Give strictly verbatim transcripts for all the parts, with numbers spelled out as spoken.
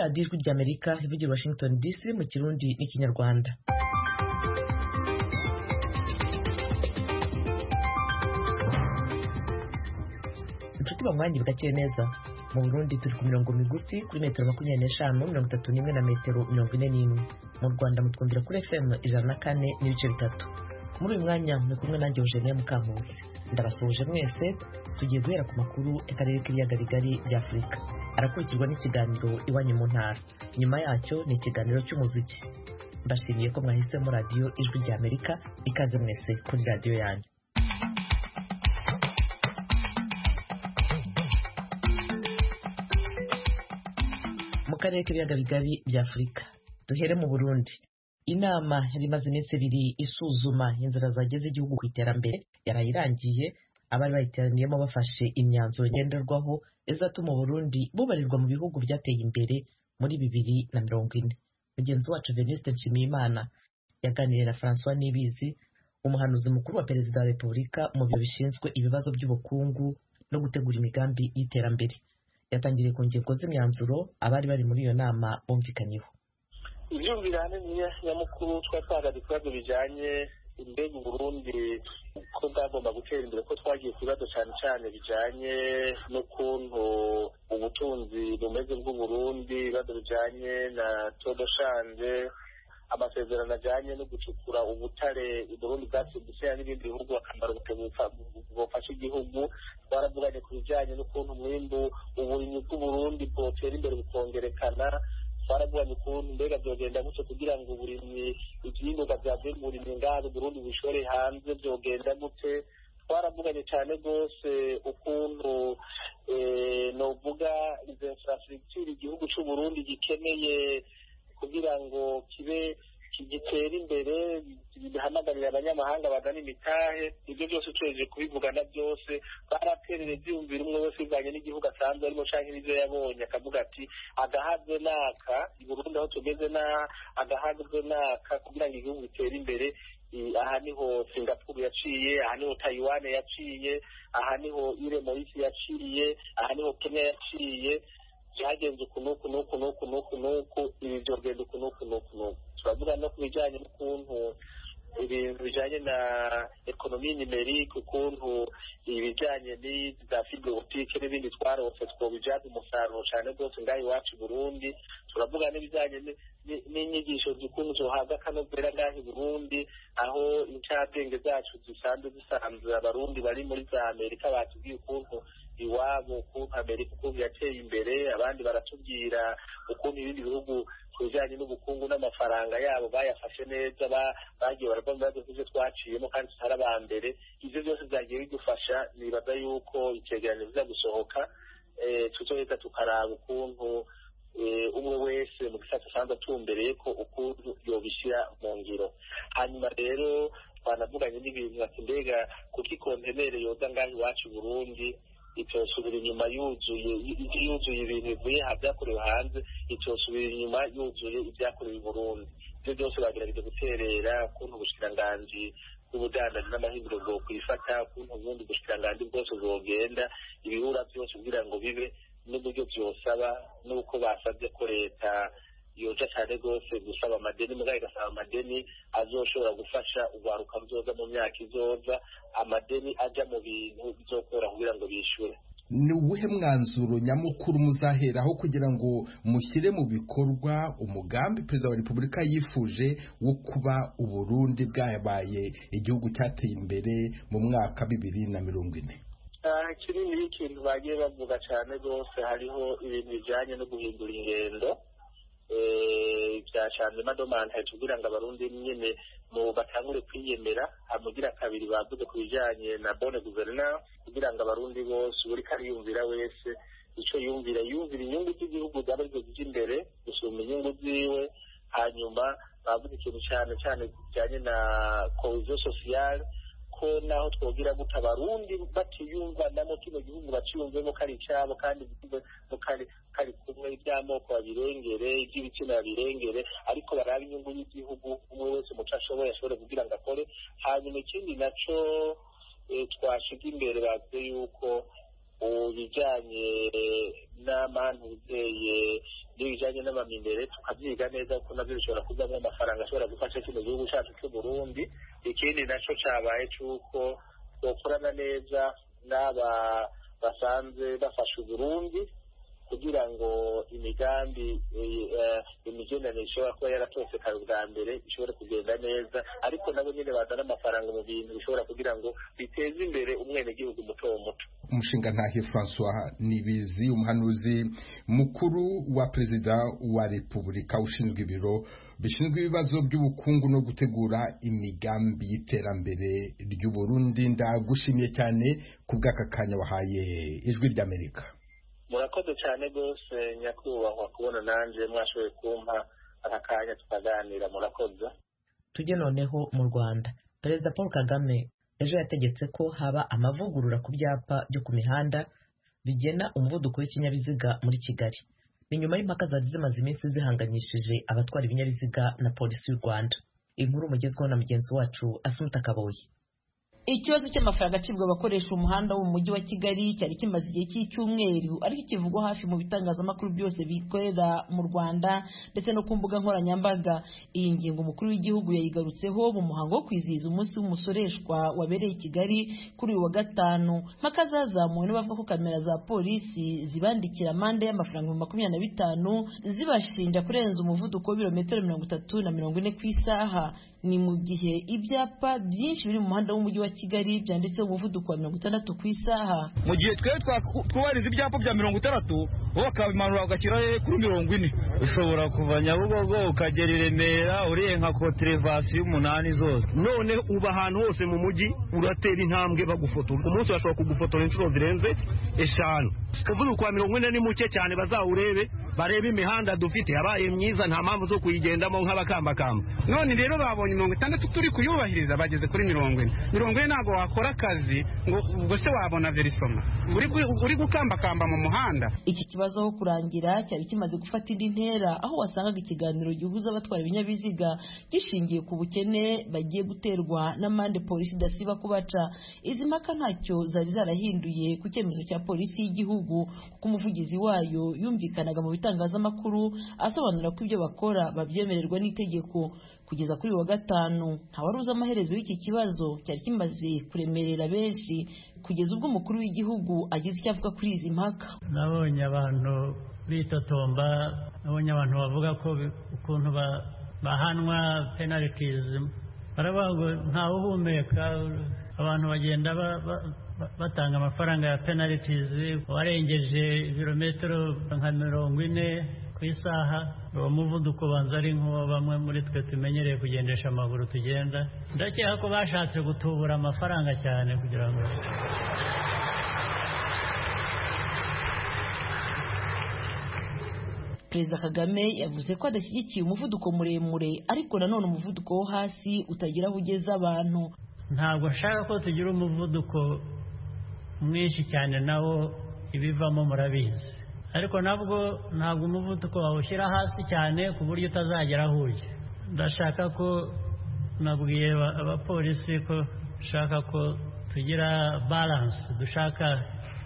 radiyo ijwi ry'Amerika ivugira Washington D C mu Kirundi n'Ikinyarwanda. Inshuti banywanyi bwakeye neza. Mu Burundi turi ku mirongo migufi kuri metero makumyabiri n'eshanu mirongo itatu n'imwe na metero mirongo ine n'imwe. Mu Rwanda mutwumvira kuri F M ijana na kane n'ibice bitatu. Muri uyu mwanya muri kumwe nanjye Eugenie Mukankusi. Ndabasuhuje mwese, tugiye guhera ku makuru y'akarere k'ibiyaga bigari bya Afurika. Arakurikirwa n'ikiganiro Iwanyu mu Ntara. Nyuma yacyo ni ikiganiro cy'umuziki. Mbashimiye ko mwahisemo radiyo ijwi ry'Amerika, ikaze mwese kuri radiyo yanyu. Mu karere k'ibiyaga bigari bya Afurika, duhere mu Burundi. Inama yari imaze iminsi ibiri isuzuma inzira zageze igihugu ku iterambere yarayirangiye, abari bayiteraniyemo bafashe imyanzuro ngenderwaho izatuma Burundi bubarirwa mu bihugu byateye imbere muri bibiri na mirongo ine. Mugenzi wacu Venuste Nshimiyimana yaganiriye na François Nibizi, umuhanuzi mukuru wa Perezida wa Repubulika mu biro bishinzwe ibibazo by'ubukungu no gutegura imigambi y'iterambere. Yatangiriye ku ngingo z'imyanzuro abari bari muri iyo nama bumvikanyeho. Ibyumvirane nyamukuru twatwaraga ibibazo bijyanye imbega Burundi ko bwagomba gutera imbere, ko twagiye ku bibazo cyane cyane bijyanye n'ukuntu ubutunzi bumeze bw'Uburundi, ibibazo bijyanye na todoshanje, amasezerano ajyanye no gucukura ubutare Burundi bwasimbutse n'ibindi bihugu akamaro bufasha igihugu. Twaravuganye ku bijyanye n'ukuntu umwimbu uburimyi bw'Uburundi bwotera imbere bukongerekana. Twaravuganye ukuntu mbega byogenda gutyo kugira ngo uburimyi ibyimburwa byavuye mu burimyi ngaho Burundi bishore hanze byogenda gute. Twaravuganye cyane rwose ukuntu novuga izo infrastructure igihugu cy'u Burundi gikeneye kugira ngo kibe gitera imbere, bihamagarira abanyamahanga bazana imitahe. Ibyo byose tugejeje kubivugana byose, baraterere byumvira umwe wese bivanye n'igihugu asanzwe arimo canke n'ivyo yabonye, akavuga ati agahazwe naka i Burundi aho tugeze na agahazwe naka kugira ngo igihugu gitere imbere. Aha niho Singapore yaciye, aha niho Taiwan yaciye, aha niho Ile Maurice yaciye, aha niho Kenya yaciye. Byagenze ukunuku nuku nuku nuku nuku ibi byogenda ukunuku nuku nuku. Turavuga no ku bijyanye n'ukuntu ibintu bijyanye na ekonomi nimerike, ukuntu ibijyanye n'iza fibre optique n'ibindi twarose twobijyaza umusaruro cyane rwose ngaho iwacu i Burundi. Turavuga n'ibijyanye n'inyigisho z'ukuntu zohabwa akanovera ngaho i Burundi, aho incabwenge zacu zisanzwe zisanzwe abarundi bari muri za Amerika batubwiye ukuntu iwabo ukuntu Amerika ukuntu yateye imbere. Abandi baratubwira ukuntu ibindi bihugu ku bijyanye n'ubukungu n'amafaranga yabo bayafashe neza, bagiye barava mu bibazo by'ibyo twaciyemo kandi tutari aba mbere. Ibyo byose byagiye bidufasha. Nibaza yuko icyegeranyo biza gusohoka, tuzoheza tukaraba ukuntu umwe wese mu gisata asanzwe atumbereye ko ukuntu yobishyira mu ngiro. Hanyuma rero twanavuganye n'ibintu ati mbega kuko ikontenere yoza ngaho iwacu i Burundi itosubira inyuma yuzuye yuzuye ibintu bivuye byakorewe hanze, itosubira inyuma yuzuye ibyakorewe i Burundi. Ibyo byose bagerageje guterera ukuntu ubushikiranganji bw'ubudandaji n'amahinduro bwo kwifata, ukuntu ubundi ubushikiranganji bwose bwogenda ibihura byose kugira ngo bibe n'uburyo byosaba, n'uko basabye ko leta yoja cyane rwose gusaba amadeni, mugabo igasaba amadeni azoshobora gufasha urwaruka ruzoza mu myaka izoza, amadeni ajya mu bintu bizokora kugira ngo bishyure. Ni uwuhe mwanzuro nyamukuru muzaheraho kugira ngo mushyire mu bikorwa umugambi Perezida wa Repubulika yifuje wo kuba Uburundi bwabaye igihugu cyateye imbere mu mwaka bibiri na mirongo ine? Kinini y'ikintu bagiye bavuga cyane rwose, hariho ibintu bijyanye no guhindura ingendo byacanye madomanta kugira ngo abarundi nyine mu batangure kwiyemera. Amugira kabiri bavuze ku bijyanye na bonne gouvernance kugira ngo abarundi bose buri kariyumvira wese icyo yumvira yumvira inyungu z'igihugu zabarizwa zijya imbere gusumba inyungu ziwe. Hanyuma bavuze ikintu cyane cyane kijyanye na cohesion sociale, ko naho twogira guta abarundi batiyumva namo kino gihugu baciyumvemo kari icyabo kandi kari kari kumwe iby'amoko babirengere, iby'ibitsina babirengere, ariko baraba inyungu y'igihugu umwe wese umuco ashoboye ashobore kugira ngo akore. Hanyuma ikindi naco twashiga imbere bavuze yuko ibijyanye n'amantu uteye n'ibijyanye n'amaminere tukabyiga neza kuko nabyo bishobora kuvamo amafaranga ashobora gufasha kino gihugu cyacu cy'u Burundi. Ikindi nacyo cyabaye cy'uko twakorana neza n'aba basanzwe bafasha Burundi kugira ngo imigambi imigenderanire ishobora kuba yaratosekaye ubwa mbere ishobore kugenda neza, ariko nabo nyine bazana amafaranga mu bintu bishobora kugira ngo biteze imbere umwenegihugu muto muto. Umushinga ntahe François Nibizi, umuhanuzi mukuru wa perezida wa Repubulika ushinzwe ibiro bishinzwe ibibazo by'ubukungu no gutegura imigambi y'iterambere ry'u Burundi, ndagushimiye cyane ku bw'aka kanya wahaye Ijwi ry'Amerika. Murakoze cyane rwose nyakubahwa kubona nanjye mwashoboye kumpa aka kanya tukaganira. Murakoze. Tujye noneho mu Rwanda. Perezida Paul Kagame ejo yategetse ko haba amavugurura ku byapa byo ku mihanda bigena umuvuduko w'ikinyabiziga muri Kigali. Ni nyuma y'impaka zari zimaze iminsi zihanganyishije abatwara ibinyabiziga na polisi y'u Rwanda. Inkuru mugezweho na mugenzi wacu Asumta Kaboyi. Ikibazo cy'amafaranga acibwa abakoresha umuhanda wo mu mujyi wa Kigali cyari kimaze igihe cy'icyumweru, ariko kivugwa hafi mu bitangazamakuru byose bikorera mu Rwanda ndetse no ku mbuga nkoranyambaga. Iyi ngingo umukuru w'igihugu yayigarutseho mu muhango wo kwizihiza umunsi w'umusoreshwa wabereye i Kigali kuri uyu wa gatanu. Mpaka zazamuwe n'abavuga ko kamera za polisi zibandikira amande y'amafaranga makumyabiri na bitanu zibashinja kurenza umuvuduko w'ibirometero mirongo itatu na mirongo ine ku isaha. Ni mu gihe ibyapa byinshi biri mu muhanda w'umujyi wa Kigali byanditseho umuvuduko wa mirongo itandatu ku isaha. Mu gihe twe twubahiriza ibyapa bya mirongo itandatu bo bakabimanura bagashyira kuri mirongo ine. Ushobora kuva Nyabugogo ukagera i Remera uriye nka koterevasiyo umunani zose. None uba ahantu hose mu mujyi uratera intambwe bagufotora. Umunsi bashobora kugufotora inshuro zirenze eshanu. Umuvuduko wa mirongo ine ni muke cyane, bazawurebe barebe imihanda dufite yabaye myiza, nta mpamvu zo kuyigendamo nk'abakambakamba. None rero babonye mirongo itandatu turi kuyubahiriza bageze kuri mirongo ine. Mirongo ine ntabwo wakora akazi ngo ubwo se wabona verisoma uri uri gukambakamba mu muhanda. Iki kibazo aho kurangira cyari kimaze gufata indi ntera, aho wasangaga ikiganiro gihuza abatwara ibinyabiziga gishingiye ku bukene bagiye guterwa n'amande polisi idasiba kubaca. Izi mpaka ntacyo zari zarahinduye ku cyemezo cya polisi y'igihugu, kuko umuvugizi wayo yumvikanaga mu bitangazamakuru asobanura ko ibyo bakora babyemererwa n'itegeko. Kugeza kuri wa gatanu nta wari uzi amaherezo y'iki kibazo cyari kimaze kuremerera benshi, kugeza ubwo umukuru w'igihugu agize icyo avuga kuri izi mpaka. Nabonye abantu bitotomba, nabonye abantu bavuga ko ukuntu bahanwa penalties, baravuga ngo ntawe uhumeka, abantu bagenda batanga amafaranga ya penalties, warengeje ibirometero nka mirongo ine ku isaha. Uwo muvuduko banza ari nk'uwo bamwe muri twe tumenyereye kugendesha amaguru tugenda. Ndakeka ko bashatse gutubura amafaranga cyane kugira ngo Perezida Kagame yavuze ko adashyigikiye umuvuduko muremure, ariko nanone umuvuduko wo hasi utagira aho ugeza abantu. Ntabwo nshaka ko tugira umuvuduko mwinshi cyane, nawo ibivamo murabizi, ariko nabwo ntabwo umuvuduko wawushyira hasi cyane ku buryo utazagera aho ujya. Ndashaka ko nabwiye abapolisi ko nshaka ko tugira balance, dushaka.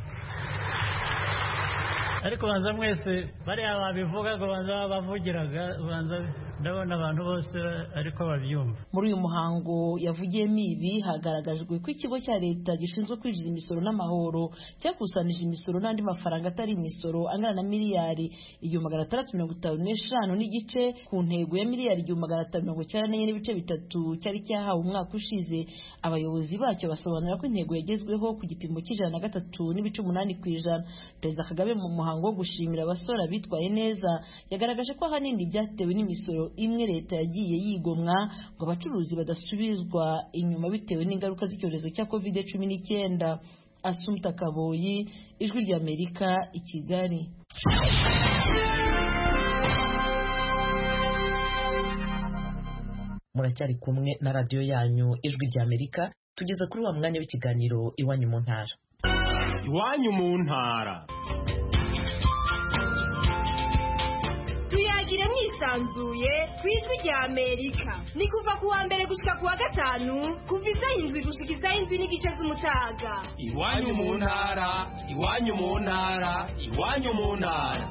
Ariko banza mwese bariya babivuga ngo banza bavugiraga, banza ndabona abantu bose ariko babyumva. Muri uyu muhango yavugiyemo ibi hagaragajwe ko ikigo cya leta gishinzwe kwinjiza imisoro n'amahoro cyakusanije imisoro n'andi mafaranga atari imisoro angana na miliyari igihumbi magana atandatu mirongo itanu n'eshanu n'igice ku ntego ya miliyari igihumbi magana atanu mirongo icyenda n'enye n'ibice bitatu cyari cyahawe umwaka ushize. Abayobozi bacyo basobanura ko intego yagezweho ku gipimo cy'ijana na gatatu n'ibice umunani ku ijana. Perezida Kagame mu muhango wo gushimira abasora bitwaye neza yagaragaje ko ahanini byatewe n'imisoro imwe leta yagiye yigomwa ngo abacuruzi badasubizwa inyuma bitewe n'ingaruka z'icyorezo cya covid cumi n'icyenda. Asumta Kaboyi, Ijwi ry'Amerika, i Kigali. Muracyari kumwe na radiyo yanyu Ijwi ry'Amerika, tugeze kuri wa mwanya w'ikiganiro Iwanyu mu Ntara. Iwanyu mu Ntara. Tuyagire mwisi yisanzuye ku ijwi rya Amerika. Ni kuva ku wa mbere gushika ku wa gatanu kuva isaha indwi gushika isaha indwi n'igice z'umutaga. Iwanyu mu ntara, iwanyu mu ntara, iwanyu mu ntara.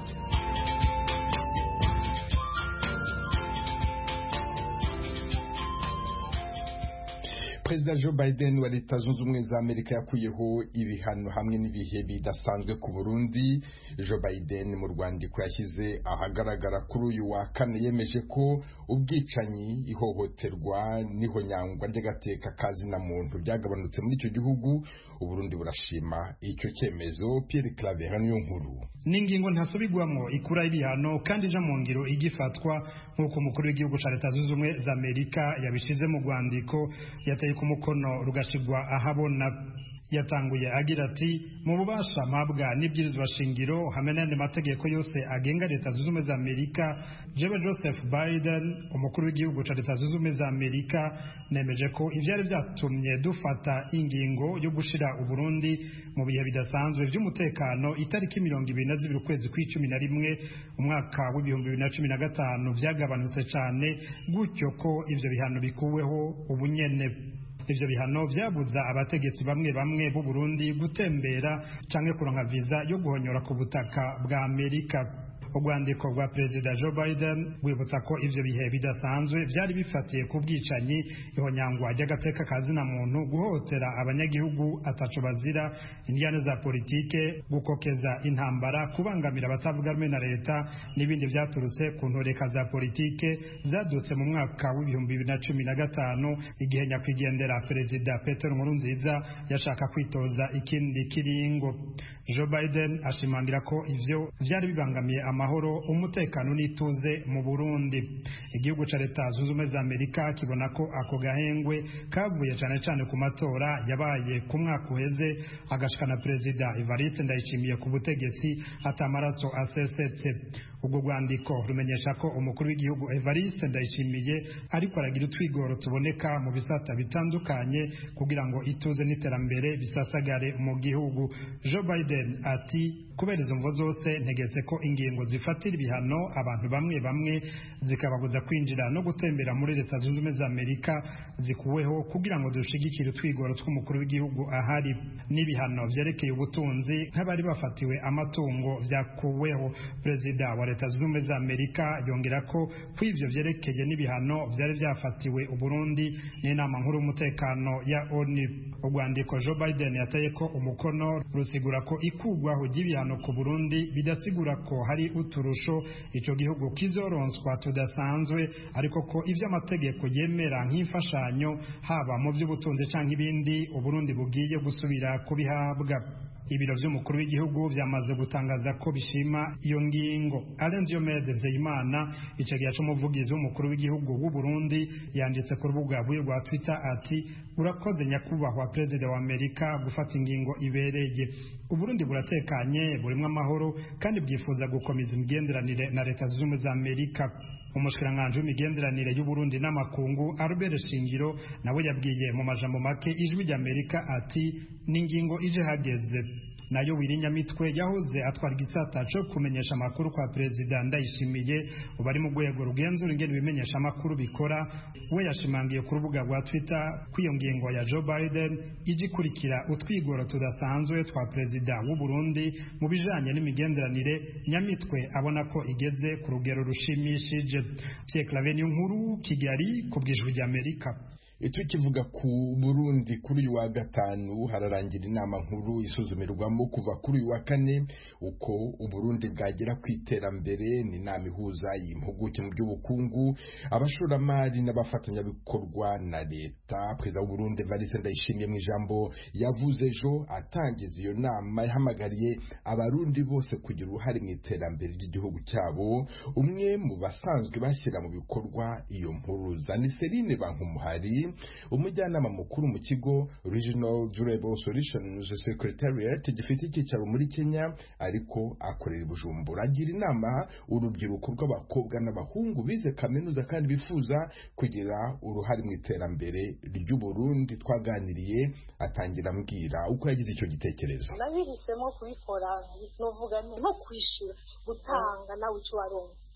Perezida Joe Biden wa Leta Zunze Ubumwe za Amerika yakuyeho ibihano hamwe n'ibihe bidasanzwe ku Burundi. Joe Biden mu rwandiko yashyize ahagaragara kuri uyu wa kane yemeje ko ubwicanyi, ihohoterwa n'ihonyangwa ry'agateka kazi na muntu byagabanutse muri icyo gihugu. Uburundi burashima icyo cyemezo. Pierre Claver niyo nkuru. Ningingo ntasubigwamo ikura ibihano kandi ija mu ngiro igifatwa nk'uko umukuru w'igihugu cya Leta Zunze Ubumwe za Amerika yabishize mu rwandiko yateye ku mukono rugashigwa ahabona. Yatanguye agira ati mu bubasha mpabwa n'ibyirizwa shingiro hamwe n'andi mategeko yose agenga Leta Zunze Ubumwe za Amerika, jewe Joseph Biden umukuru w'igihugu cya Leta Zunze Ubumwe za Amerika nemeje ko ivyari byatumye dufata ingingo yo gushira Uburundi mu bihe bidasanzwe by'umutekano itariki mirongo ibiri na zibiri ukwezi kw'icumi na rimwe umwaka w'ibihumbi bibiri na cumi na gatanu byagabanutse cyane, gutyo ko ivyo bihano bikuweho ubunyene. Ivyo bihano vyabuza abategetsi bamwe bamwe b'u Burundi gutembera canke kuronka visa yo guhonyora ku butaka bwa Amerika. Urwandiko rwa Perezida Joe Biden rwibutsa ko ivyo bihe bidasanzwe vyari bifatiye ku bwicanyi, ihonyangwa ry'agateka kazi na muntu, guhotera abanyagihugu ataco bazira, indiyane za politike, gukokeza intambara, kubangamira abatavuga rumwe na leta n'ibindi vyaturutse ku ntoreka za politike zadutse mu mwaka w'ibihumbi bibiri na cumi na gatanu igihe nyakwigendera Perezida Petero Nkurunziza yashaka kwitoza ikindi kiringo. Joe Biden ashimangira ko ivyo vyari bibangamiye amahoro, umutekano n'ituze mu Burundi. Igihugu ca Leta Zunze Ubumwe za Amerika kibona ko ako gahengwe kavuye cyane cyane ku matora yabaye ku mwaka uheze agashikana Perezida Evariste Ndayishimiye ku butegetsi atamaraso asesetse. Ubwo rwandiko rumenyesha ko umukuru w'igihugu Evariste Ndayishimiye ariko aragira utwigoro tuboneka mu bisata bitandukanye kugira ngo ituze n'iterambere bisasagare mu gihugu. Joe Biden ati kubera izo mvo zose ntegetse ko ingingo zifatira ibihano abantu bamwe bamwe zikababuza kwinjira no gutembera muri Leta Zunze Ubumwe za Amerika zikuweho kugira ngo dushigikire utwigoro tw'umukuru w'igihugu ahari. N'ibihano vyerekeye ubutunzi nk'abari bafatiwe amatungo vyakuweho. Perezida wa Leta Zunze Ubumwe za Amerika yongera ko kw'ivyo vyerekeye n'ibihano vyari vyafatiwe Uburundi n'inama nkuru y'umutekano ya O N U. Urwandiko Joe Biden yateye ko umukono rusigura ko ikugwaho ry'ibihano ku Burundi bidasigura ko hari uturusho ico gihugu kizoronswa tudasanzwe, ariko ko ivyo amategeko yemera nk'imfashanyo haba mu by'ubutunzi canke ibindi Uburundi bugiye gusubira kubihabwa. Ibiro vy'umukuru w'igihugu vyamaze gutangaza ko bishima iyo ngingo. Alain Diomede Nzeyimana icegeya c'umuvugizi w'umukuru w'igihugu w'u Burundi yanditse ku rubuga rwa Twitter ati urakoze nyakubahwa Perezida wa Amerika gufata ingingo ibereye. Uburundi buratekanye, burimwe amahoro kandi bwifuza gukomeza imigenderanire na Leta Zunze Ubumwe za Amerika. Umushikiranganje w'imigenderanire y'u Burundi n'amakungu Albert Shingiro nawe yabwiye mu majambo make ijwi ry'Amerika ati n'ingingo ije hageze. Nayo Wirinyamitwe yahoze atwara igisata cyo kumenyesha amakuru kwa Perezida Ndayishimiye ubari mu rwego rugenzura ingene bimenyesha amakuru bikora, we yashimangiye ku rubuga rwa Twitter kw'iyo ngingo ya Joe Biden igikurikira utwigoro tudasanzwe twa Perezida w'u Burundi mu bijanye n'imigenderanire. Nyamitwe abona ko igeze ku rugero rushimishije. Pierre Claver niyo nkuru, Kigali, ku bw'ijwi ry'Amerika. Tukivuga ku Burundi, kuri uyu wa gatanu hararangira inama nkuru isuzumirwamo kuva kuri uyu wa kane uko Uburundi bwagera ku iterambere. Ni inama ihuza impuguke mu by'ubukungu, abashoramari n'abafatanyabikorwa na leta. Perezida w'u Burundi Evariste Ndayishimiye mu ijambo yavuze ejo atangiza iyo nama yahamagariye abarundi bose kugira uruhare mu iterambere ry'igihugu cyabo. Umwe mu basanzwe bashyira mu bikorwa iyo mpuruza ni Serine Bankumuhari, umujyanama mukuru mu kigo Regional Durable Solutions Secretariat gifite icyicaro muri Kenya ariko akorera i Bujumbura. Agira inama urubyiruko rw'abakobwa n'abahungu bize kaminuza kandi bifuza kugira uruhare mu iterambere ry'u Burundi. Twaganiriye atangira ambwira uko yagize icyo gitekerezo. Nabihisemo kubikora novuga nko kwishura gutanga nawe icyo waronse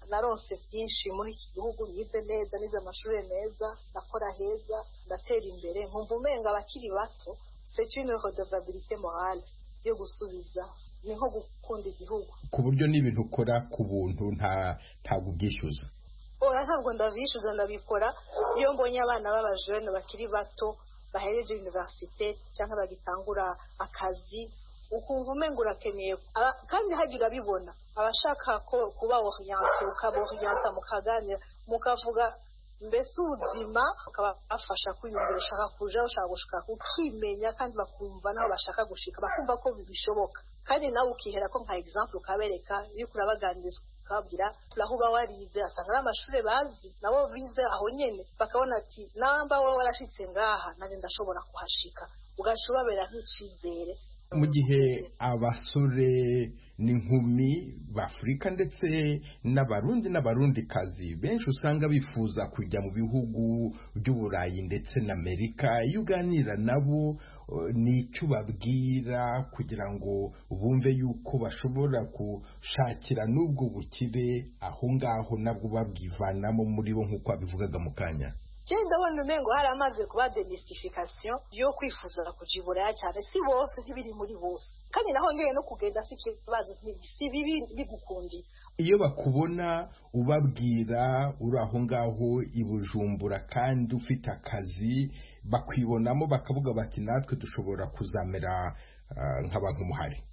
naronse byinshi muri iki gihugu, nize neza, nize amashuri meza, ndakora heza, ndatera imbere, nkumva umenga abakiri bato c'est une redevabilité morale yo gusubiza, ni nko gukunda igihugu, ku buryo n'ibintu ukora ku buntu nta ntabwo ubyishyuza. oya ntabwo ndabishyuza, ndabikora iyo mbonye abana b'abajene bakiri bato bahereje universite cyangwa bagitangura akazi, ukumva umenga urakeneye, kandi hagira bibona abashaka ko kuba orienté, ukaba orienté mukaganira mukavuga mbese ubuzima, ukabafasha kwiyumvira ushaka kuja ushaka gushika ukimenya, kandi bakumva naho bashaka gushika, bakumva ko bishoboka, kandi nawe ukihera ko nka example ukabereka, iyo kurabaganiriza ukabwira turaho uba warize, asanga ari amashuri bazi nabo bize aho nyene, bakabona ati namba wowe warashitse ngaha nanjye ndashobora kuhashika, ugaca ubabera nk'icizere. Mu gihe abasore n'inkumi b'Afurika ndetse n'abarundi n'abarundikazi benshi usanga bifuza kujya mu bihugu by'Uburayi ndetse n'Amerika, iyo uganira nabo n'icyo babwira kugira ngo bumve yuko bashobora gushakira n'ubwo bukire aho ngaho nabwo babwivanamo muri bo nk'uko babivugaga mu kanya? Jenda wano mengo hari amaze kuba demystification yo kwifuza kujibura cyane, si bose ntibiri muri bose, kandi naho ngeye no kugenda sikibazo si bibi bigukundi. Iyo bakubona ubabwira uri aho ngaho i Bujumbura kandi ufite akazi, bakwibonamo bakavuga bati natwe dushobora kuzamera uh, nk'abantu muhari.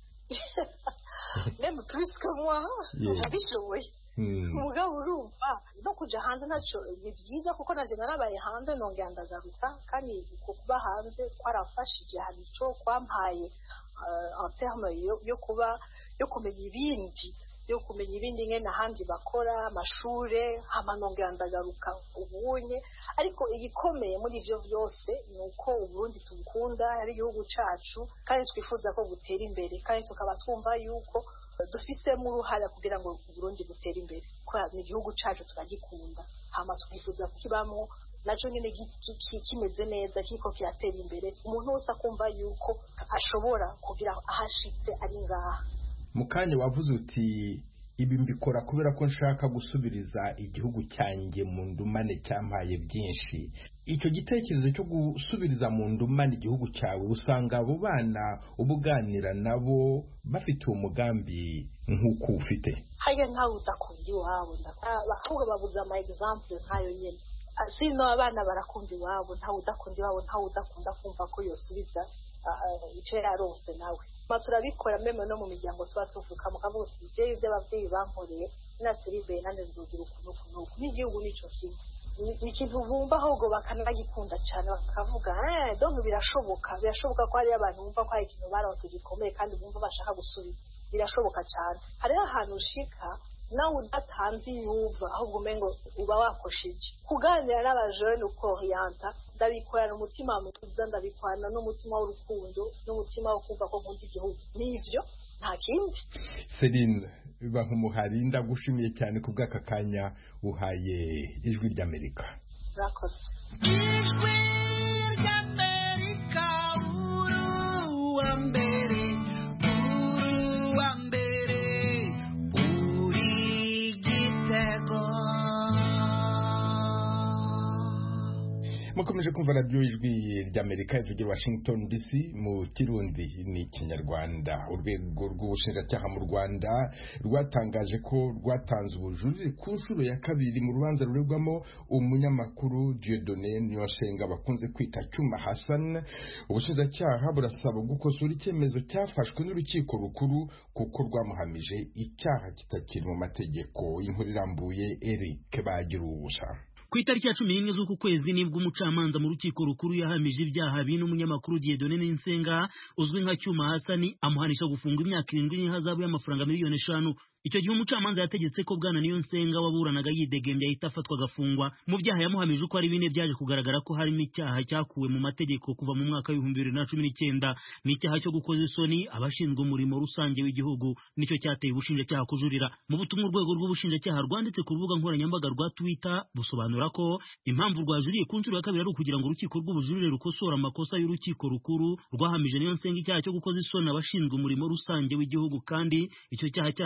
Même plus que moi, abishoboye. Mugabo urumva no kuja hanze naco ni byiza, kuko naje narabaye hanze nongera ndagaruka, kandi kuba hanze kwarafashije, hari ico kwampaye en terme yo kuba yo kumenya ibindi yo kumenya ibindi ngene ahandi bakora amashure, hama nongera ndagaruka ubunye. Ariko igikomeye muri ivyo vyose ni uko Uburundi tubukunda, ari igihugu cacu, kandi twifuza ko gutera imbere, kandi tukaba twumva yuko dufisemo uruhare kugira ngo Burundi butere imbere, kwa ni igihugu cacu turagikunda, hama twifuza kukibamo naco nyene kimeze neza, kiko kiratera imbere, umuntu wese akumva yuko ashobora kugira ahashitse ari ngaha. Mukanya wavuze uti ibi mbikora kubera ko nshaka gusubiriza igihugu cyanjye mu ndumane cyampaye byinshi. Icyo gitekerezo cyo gusubiriza mu ndumane igihugu cyawe, usanga abo bana ubuganira nabo bafite uwo mugambi nk'uko ufite? Haya ntawe udakunda iwabo, ahubwo babuze ama example nkayo nyene. Sino abana barakunda iwabo, ntawe udakunda iwabo, ntawe udakunda kumva ko yosubiza icyo yarose nawe. Turabikora meme no mu miryango tuba tuvuka, mukavuga uti je ibyo abavyeyi bankoreye naturibe nande nzogira ukuntu ukuntu, n'igihugu nico kimwe, ni ikintu bumva ahubwo bakanagikunda cyane, bakavuga eh donc birashoboka birashoboka ko hari abantu bumva ko hari ikintu baronse gikomeye kandi bumva bashaka gusubiza, birashoboka cyane. Hari ahantu ushika nawe udatanze yuva, ahubwo umengo uba wakosheje. Kuganira n'abajene uko orienta, ndabikorana umutima mwiza, ndabikorana n'umutima w'urukundo, n'umutima wo kumva ko nkunda igihugu, nivyo nta kindi. Celine Bankumuhari, ndagushimiye cyane ku bw'aka kanya uhaye Ijwi ry'Amerika. Rakoze. Ijwi ry'Amerika, uru wa mbere, uru wa mbere, uri gitego. Mukomeje kumva radio Ijwi ry'Amerika ivugira Washington D C mu Kirundi n'Ikinyarwanda. Urwego rw'ubushinjacyaha mu Rwanda rwatangaje ko rwatanze ubujurire ku nshuro ya kabiri mu rubanza ruregwamo umunyamakuru Dieudonné Niyonsenga bakunze kwita Cyuma Hassan. Ubushinjacyaha burasaba gukosora icyemezo cyafashwe n'urukiko rukuru kuko rwamuhamije icyaha kitakiri mu mategeko. Inkuru irambuye Eric Bagiruwusha. Ku itariki ya cumi n'imwe z'uku kwezi nibwo umucamanza mu rukiko rukuru yahamije ibyaha bine umunyamakuru Dieudonné Niyonsenga uzwi nka Cyuma Hassan, amuhanisha gufungwa imyaka irindwi n'ihazabu y'amafaranga miliyoni eshanu. Icyo gihe umucamanza yategetse ko bwana Niyonsenga waburanaga yidegembya ahita afatwa agafungwa. Mu byaha yamuhamije uko ari bine byaje kugaragara ko harimo icyaha cyakuwe mu mategeko kuva mu mwaka w'ibihumbi bibiri na cumi n'icyenda, n'icyaha cyo gukoza isoni abashinzwe umurimo rusange w'igihugu, nicyo cyateye ubushinjacyaha kujurira. Mu butumwa urwego rw'ubushinjacyaha rwanditse ku rubuga nkoranyambaga rwa Twitter busobanura ko impamvu rwajuriye ku nshuro ya kabiri ari ukugira ngo urukiko rw'ubujurire rukosora amakosa y'urukiko rukuru rwahamije Niyonsenga icyaha cyo gukoza isoni abashinzwe umurimo rusange w'igihugu, kandi icyo cyaha cyaravanywe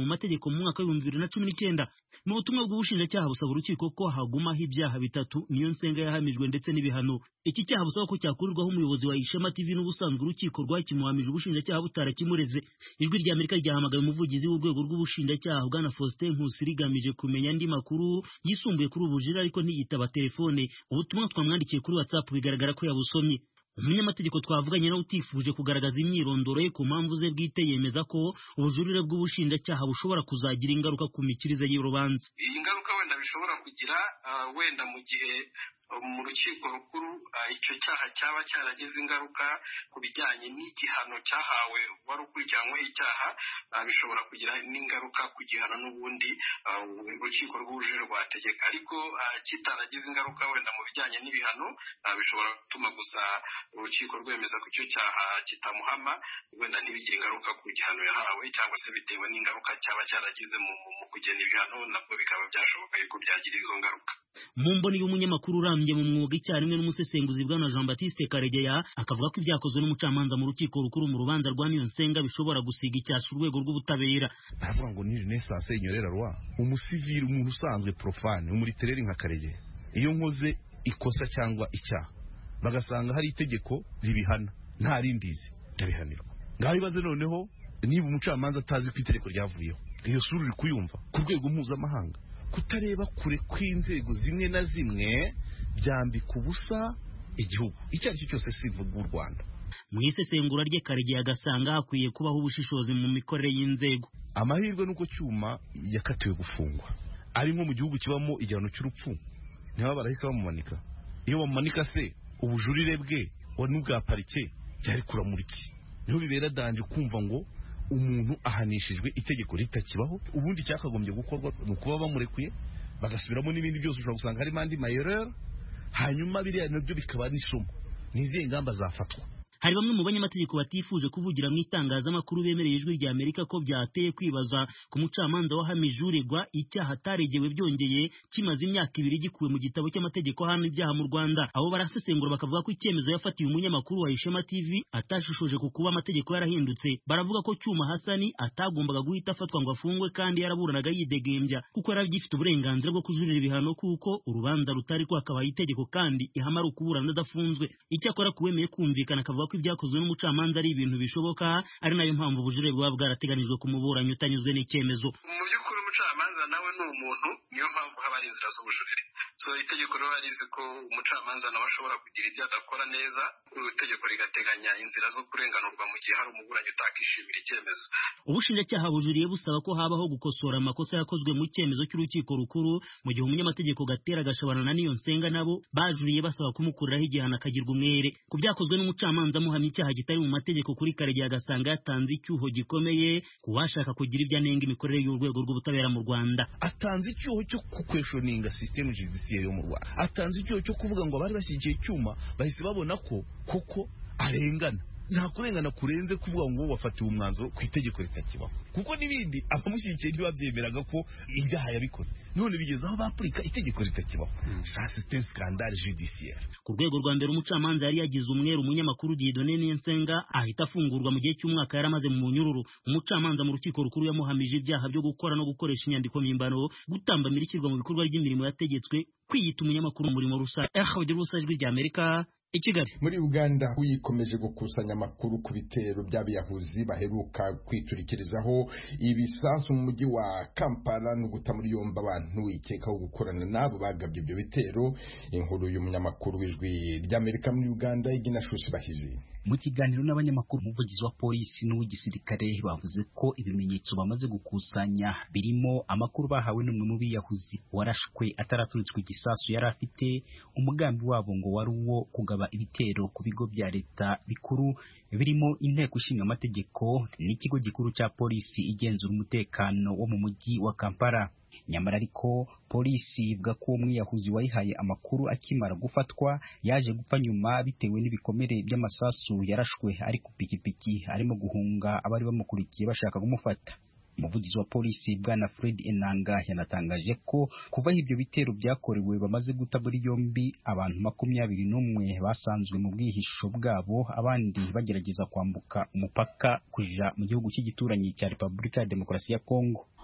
mu mategeko mu mwaka w'ibihumbi bibiri na cumi n'icyenda. Mu butumwa bw'ubushinjacyaha busaba urukiko ko hagumaho ibyaha bitatu Niyonsenga yahamijwe ndetse n'ibihano. Iki cyaha busaba ko cyakurirwaho umuyobozi wa Ishema T V n'ubusanzwe urukiko rwakimuhamije ubushinjacyaha butarakimureze. Ijwi rya Amerika ryahamagaye umuvugizi w'urwego rw'ubushinjacyaha Bwana Faustin Nkusi rigamije kumenya andi makuru yisumbuye kuri ubujira ariko ntiyitaba telefone. Ubutumwa twamwandikiye kuri WhatsApp bigaragara ko yabusomye. Umunyamategeko twavuganye nawe utifuje kugaragaza imyirondoro ye ku mpamvu ze bwite yemeza ko ubujurire bw'ubushinjacyaha bushobora kuzagira ingaruka ku mikirize y'urubanza. Iyi ngaruka wenda bishobora kugira uh, wenda mu gihe mu rukiko rukuru icyo cyaha cyaba cyaragize ingaruka ku bijyanye n'igihano cyahawe wari ukurikiranyweho icyaha, bishobora kugira n'ingaruka ku gihano n'ubundi urukiko rw'ubujurire rwategeka, ariko kitaragize ingaruka wenda mu bijyanye n'ibihano bishobora gutuma gusa urukiko rwemeza ko icyo cyaha kitamuhama, wenda ntibigire ingaruka ku gihano yahawe, cyangwa se bitewe n'ingaruka cyaba cyaragize mu kugena ibihano nabwo bikaba byashoboka yuko byagira izo ngaruka. Mu mboni y'umunyamakuru urambye mu mwuga icyarimwe n'umusesenguzi Bwana Jean Baptiste Karegeya akavuga ko ibyakozwe n'umucamanza mu rukiko rukuru mu rubanza rwa Niyonsenga bishobora gusiga icyasha urwego rw'ubutabera. Baravuga ngo ni Renaissance inyorera rwa umusivili, umuntu usanzwe profane umuritereri nka Karegeya, iyo nkoze ikosa cyangwa icyaha bagasanga hari itegeko ribihana nta rindizi ndabihanirwa. Ngaho ibaze noneho niba umucamanza atazi ko itegeko ryavuyeho, iyo sura uri kuyumva ku rwego mpuzamahanga, kutareba kure kw'inzego zimwe na zimwe byambika ubusa igihugu icyo ari cyo cyose sivuga u Rwanda. Mu isesengura rye Karegeya agasanga hakwiye kubaho ubushishozi mu mikorere y'inzego. Amahirwe nuko Cyuma yakatiwe gufungwa ari nko mu gihugu kibamo igihano cy'urupfu, niba barahise bamumanika. Iyo bamumanika se ubujurire bwe wa n'ubwa parike byari kuramuriki, niho bibera danje kumva ngo umuntu ahanishijwe itegeko ritakibaho. Ubundi cyakagombye gukorwa no kuba bamurekuye bagasubiramo n'ibindi byose, ushobora gusanga harimo andi mayerera, hanyuma biriya nabyo bikaba n'isomo. Nizihe ngamba zafatwa? Hari bamwe mu banyamategeko batifuje kuvugira mu itangazamakuru bemereye ijwi rya Amerika ko byateye kwibaza ku mucamanza wahamije uregwa icyaha ataregewe byongeye kimaze imyaka ibiri gikuwe mu gitabo cy'amategeko hano ibyaha mu Rwanda. Abo barasesengura bakavuga ko icyemezo yafatiye umunyamakuru wa Ishema T V atashishuje ku kuba amategeko yarahindutse. Baravuga ko Cyuma Hasani atagombaga guhita afatwa ngo afungwe kandi yaraburanaga yidegembya kuko yari agifite uburenganzira bwo kujurira ibihano kuko urubanza rutari kwakabaye itegeko kandi ihamara ukuburana adafunzwe. Icyakora kuwemeye kumvikana akavuga ibyakozwe n'umucamanza ari ibintu bishoboka, ari nayo mpamvu ubujurire bwa bwarateganijwe ku muburanyi utanyuzwe n'icyemezo. Mu by'ukuri umucamanza nawe ni umuntu, niyo mpamvu haba ari inzira z'ubujurire. So itegeko rero rizi ko umucamanza nawe ashobora kugira ibyo adakora neza, itegeko rigateganya inzira zo kurenganurwa mu gihe hari umuburanyi utakishimira icyemezo. Ubushinjacyaha bujuriye busaba ko habaho gukosora amakosa yakozwe mu cyemezo cy'urukiko rukuru, mu gihe umunyamategeko Gatera Gashabana na Niyonsenga nabo bajuriye basaba kumukuriraho igihano akagirwa umwere. Ku byakozwe n'umucamanza muhamya icyaha kitari mu mategeko kuri Karegeya agasanga yatanze icyuho gikomeye kuwashaka kugira ibyo anenga imikorere y'urwego rw'ubutabera mu Rwanda. Atanze icyuho cyo kukweshoninga system judiciaire yo mu Rwanda, atanze icyuho cyo kuvuga ngo abari bashyigikiye Cyuma bahise babona ko koko arengana. Nta kurengana kurenze kuvuga ngo wafatiwe umwanzuro ku itegeko ritakibaho, kuko n'ibindi abamushyigikiye ntibabyemeraga ko ibyaha yabikoze, none bigeze aho bapurika itegeko ritakibaho. Ça c'est un scandale judiciaire. Ku rwego rwa mbere umucamanza yari yagize umweru umunyamakuru Dieudonné Niyonsenga ahita afungurwa mu gihe cy'umwaka yaramaze mu munyururu. Umucamanza mu rukiko rukuru yamuhamije ibyaha byo gukora no gukoresha inyandiko mpimbano, gutambamira ishyirwa mu bikorwa ry'imirimo yategetswe, kwiyita umunyamakuru mu murimo rusange. Ehabagira ubusajwi rya Amerika i Kigali. Muri Uganda uyikomeje gukusanya amakuru ku bitero by'abiyahuzi baheruka kwiturikirizaho ibisasu mu mujyi wa Kampala no guta muri yombi abantu ikekaho gukorana nabo bagabye ibyo bitero. Inkuru y'umunyamakuru w'ijwi ry'Amerika muri Uganda Igina Shushi Bahizi. Mu kiganiro n'abanyamakuru, umuvugizi wa polisi n'uw'igisirikare bavuze ko ibimenyetso bamaze gukusanya birimo amakuru bahawe n'umwe mu biyahuzi warashwe ataraturitswe igisasu yari afite. Umugambi wabo ngo wari uwo kugaba ibitero ku bigo bya leta bikuru birimo inteko ishinga amategeko n'ikigo gikuru cya polisi igenzura umutekano wo mu mujyi wa Kampala. Nyamara ariko polisi ivuga ko umwiyahuzi wayihaye amakuru akimara gufatwa yaje gupfa nyuma bitewe n'ibikomere by'amasasu yarashwe ari ku pikipiki arimo guhunga abari bamukurikiye bashaka kumufata. Umuvugizi wa polisi Bwana Fred Enanga yanatangaje ko kuva ibyo bitero byakorewe bamaze guta muri yombi abantu makumyabiri n'umwe basanzwe mu bwihisho bwabo, abandi bagerageza kwambuka umupaka kuja mu gihugu cy'igituranyi cya Repubulika ya Demokarasi ya Kongo.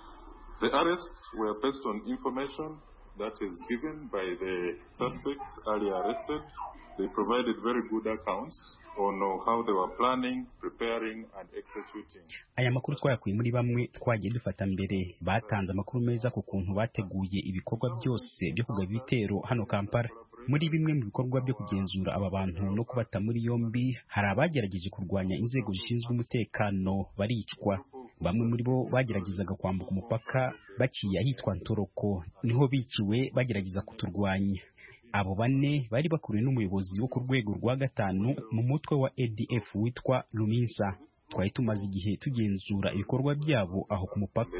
The arrests were based on information that is given by the suspects earlier arrested. They provided very good accounts on how they were planning, preparing and executing. Aya makuru twayakuye muri bamwe twagiye dufata mbere batanze amakuru meza ku kuntu bateguye ibikorwa byose byo kugaba ibitero hano Kampala. Muri bimwe mu bikorwa byo kugenzura aba bantu no kubata muri yombi hari abagerageje kurwanya inzego zishinzwe umutekano baricwa. Bamwe muri bo bageragezaga kwambuka umupaka baciye ahitwa Ntoroko niho biciwe bagerageza kuturwanya. Abo bane bari bakuriwe n'umuyobozi wo ku rwego rwa gatanu mu mutwe wa A D F witwa Luminsa. Twari tumaze igihe tugenzura ibikorwa byabo aho ku mupaka.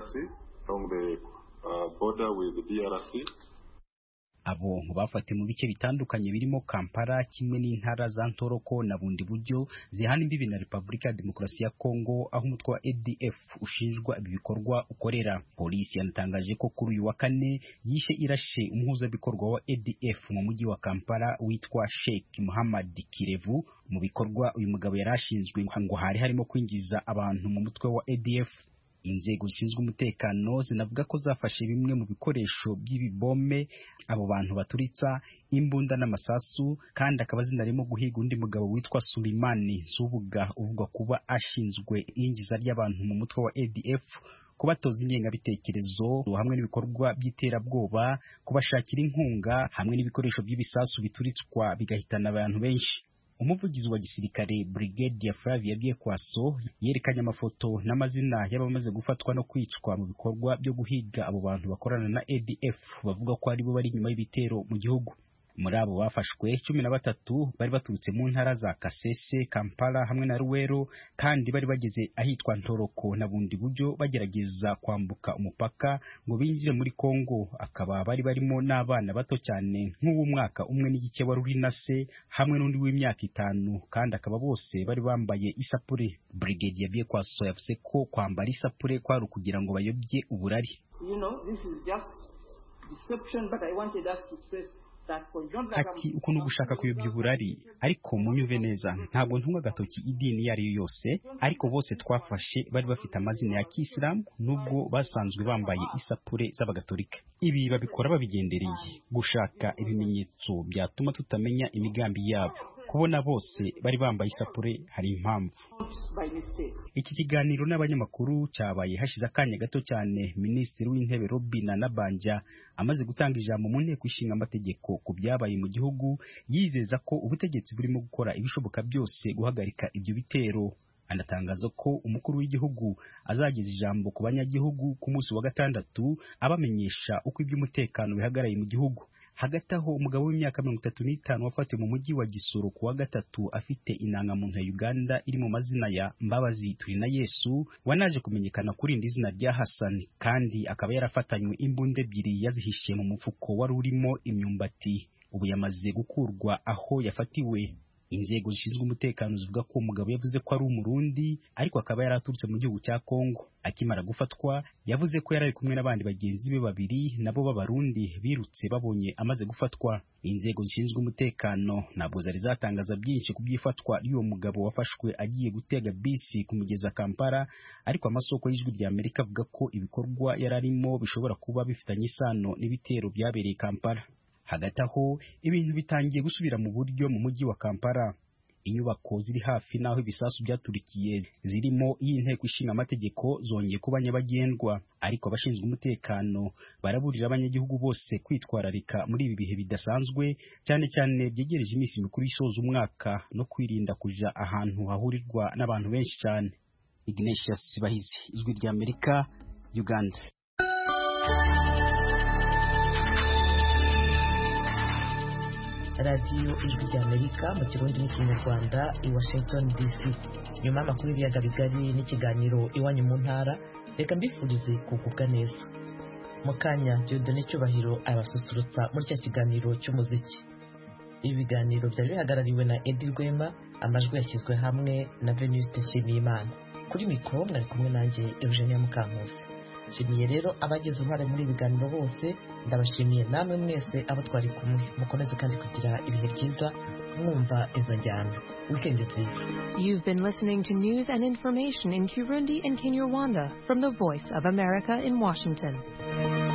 Abo bafate mu bice bitandukanye birimo Kampala kimwe n'intara za Ntoroko na bundi buryo zihana imbibi na Repubulika ya Demokarasi ya Kongo aho umutwe wa A D F ushinjwa ibi bikorwa ukorera. Polisi yanatangaje ko kuri uyu wa kane yishe irashe umuhuzabikorwa wa A D F mu mujyi wa Kampala witwa Sheikh Muhammad Kirevu. Mu bikorwa uyu mugabo yarashinzwe ngo hari harimo kwinjiza abantu mu mutwe wa A D F. Inzego zishinzwe umutekano zinavuga ko zafashe bimwe mu bikoresho by'ibibome abo bantu baturitsa imbunda n'amasasu, kandi akaba zinarimo guhiga undi mugabo witwa Sulimani Zubuga uvuga kuba ashinzwe ingiza ry'abantu mu mutwe wa A D F, kubatoza ingengabitekerezo hamwe n'ibikorwa by'iterabwoba, kubashakira inkunga hamwe n'ibikoresho by'ibisasu bituritswa bigahitana abantu benshi. Umuvugizi wa gisirikare Brigadier Flavia Byekwaso yerekanye amafoto n'amazina y'abamaze gufatwa no kwicwa mu bikorwa byo guhiga abo bantu bakorana na A D F bavuga ko ari bo bari nyuma y'ibitero mu gihugu. Muri abo bafashwe cumi na batatu bari baturutse mu ntara za Kasese, Kampala hamwe na Ruwero, kandi bari bageze ahitwa Ntoroko na bundi buryo bagerageza kwambuka umupaka ngo binjire muri Kongo. Akaba bari barimo n'abana bato cyane nk'uw'umwaka umwe n'igice wari uri na se hamwe n'undi w'imyaka itanu, kandi akaba bose bari bambaye isapure. Brigadier Byekwaso yavuze ko kwambara isapure kwari ukugira ngo bayobye uburari. You know, this is just deception, but I wanted us to stress ati ukuntu gushaka kuyobya uburari, ariko munyuve neza ntabwo ntunga gatoki idini iyo ari yo yose, ariko bose twafashe bari bafite amazina ya Kisilamu nubwo basanzwe bambaye isapure z'abagatolika. Ibi babikora babigendereye gushaka ibimenyetso byatuma tutamenya imigambi yabo. Kubona bose bari bambaye isapure hari impamvu. Iki kiganiro n'abanyamakuru cyabaye hashize akanya gato cyane Minisitiri w'Intebe Robin Nabanja amaze gutanga ijambo mu nteko ishinga amategeko ku byabaye mu gihugu, yizeza ko ubutegetsi burimo gukora ibishoboka byose guhagarika ibyo bitero. Anatangaza ko umukuru w'igihugu azageza ijambo ku banyagihugu ku munsi wa gatandatu abamenyesha uko iby'umutekano bihagaraye mu gihugu. Hagati aho umugabo w'imyaka mirongo itatu n'itanu wafatiwe mu mujyi wa Gisoro kuwa gatatu afite indangamuntu ya Uganda iri mu mazina ya Mbabazi Turinayesu, wanaje kumenyekana kuri indi zina rya Hassan, kandi akaba yarafatanywe imbunda ebyiri yazihishe mu mufuko wari urimo imyumbati. Ubu yamaze gukurwa aho yafatiwe. Inzego zishinzwe umutekano zivuga ko umugabo yavuze ko ari umurundi ariko akaba yaraturutse mu gihugu cya Kongo. Akimara gufatwa yavuze ko yari kumwe n'abandi bagenzi be babiri nabo b'abarundi birutse babonye amaze gufatwa. Inzego zishinzwe umutekano ntabwo zari zatangaza byinshi ku byifatwa y'uwo mugabo wafashwe agiye gutega bisi kumugeza Kampala, ariko amasoko y'ijwi rya Amerika avuga ko ibikorwa yararimo bishobora kuba bifitanye isano n'ibitero byabereye Kampala. Hagati aho ibintu bitangiye gusubira mu buryo mu mujyi wa Kampala. Inyubako ziri hafi naho ibisasu byaturikiye zirimo y'inteko ishinga amategeko zongeye kuba nyabagendwa, ariko abashinzwe umutekano baraburira abanyagihugu bose kwitwararika muri ibi bihe bidasanzwe, cyane cyane byegereje iminsi mikuru isoza umwaka, no kwirinda kuja ahantu hahurirwa n'abantu benshi cyane. Ignatius Bahizi, Ijwi rya Amerika, Uganda. radiyo ijwi rya Amerika mu kirundi n'ikinyarwanda i Washington D C. Nyuma y'amakuru y'ibiyaga bigari n'ikiganiro iwanyu mu ntara, reka mbifurize kugubwa neza. Mu kanya Dieudonné Cyubahiro abasusurutsa muri cya kiganiro cy'umuziki. Ibi biganiro byari bihagarariwe na Edi Rwema, amajwi yashyizwe hamwe na Venuste Nshimiyimana. Kuri mikoro mwari kumwe nanjye Eugenia Mukankusi. Nshimiye rero abagize uruhare muri ibi biganiro bose, ndabashimiye namwe mwese abo twari kumwe. Mukomeze kandi kugira ibihe byiza mwumva izo njyana. Weekend nziza. You've been listening to news and information in Kirundi and Kinyarwanda from the Voice of America in Washington.